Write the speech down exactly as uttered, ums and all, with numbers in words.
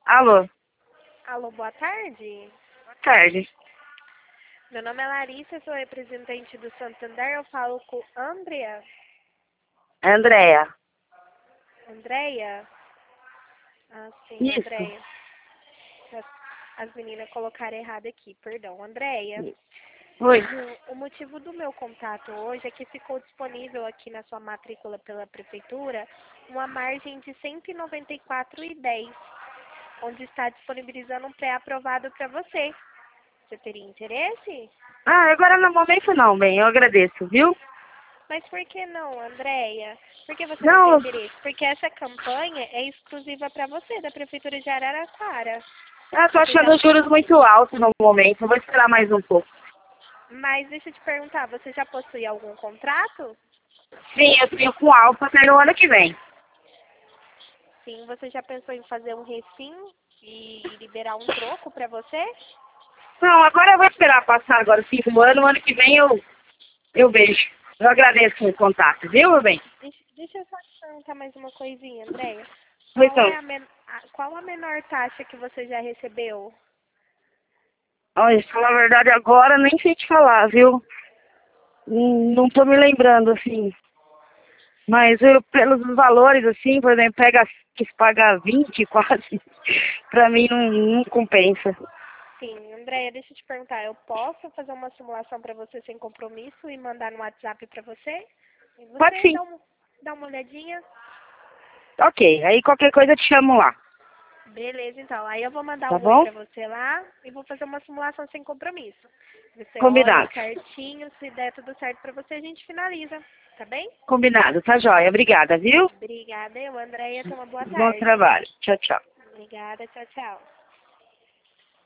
Alô, Alô, boa tarde. boa tarde. Meu nome é Larissa, sou representante do Santander. Eu falo com Andrea. Andréia. Andréia? Ah, sim, Isso. Andréia. As, as meninas colocaram errado aqui, perdão. Andréia, Oi. o motivo do meu contato hoje é que ficou disponível aqui na sua matrícula pela prefeitura uma margem de cento e noventa e quatro reais e dez centavos, onde está disponibilizando um pré-aprovado para você. Você teria interesse? Ah, agora no momento não, bem, eu agradeço, viu? Mas por que não, Andréia? Por que você não tem Não, interesse? Porque essa campanha é exclusiva para você, da Prefeitura de Araraquara. eu tô Você já... achando os juros muito altos no momento, vou esperar mais um pouco. Mas deixa eu te perguntar, você já possui algum contrato? Sim, eu tenho com alfa até no ano que vem. Sim, você já pensou em fazer um refim e liberar um troco para você? Não, agora eu vou esperar passar agora o fim do ano, no ano que vem eu, eu vejo. Eu agradeço o contato, viu, meu bem? Deixa, deixa eu só te perguntar mais uma coisinha, Andréia. Pois Qual não. é a, men... a- qual a menor taxa que você já recebeu? Olha, falar a verdade agora, nem sei te falar, viu? Hum, Não tô me lembrando, assim. Mas eu, pelos valores, assim, por exemplo, pega, quis pagar vinte quase, pra mim não, não compensa. Sim, Andréia, deixa eu te perguntar, eu posso fazer uma simulação para você sem compromisso e mandar no WhatsApp para você? E Pode você sim. dá, um, dá uma olhadinha? Ok, aí qualquer coisa eu te chamo lá, Beleza, então. Aí eu vou mandar tá um oi bom? para você lá e vou fazer uma simulação sem compromisso. Você olha Combinado. certinho, se der tudo certo para você, a gente finaliza, tá bem? Combinado, tá jóia. Obrigada, viu? Obrigada, eu, Andréia. Tenha uma boa Bom tarde. trabalho. Tchau, tchau. Obrigada, tchau, tchau.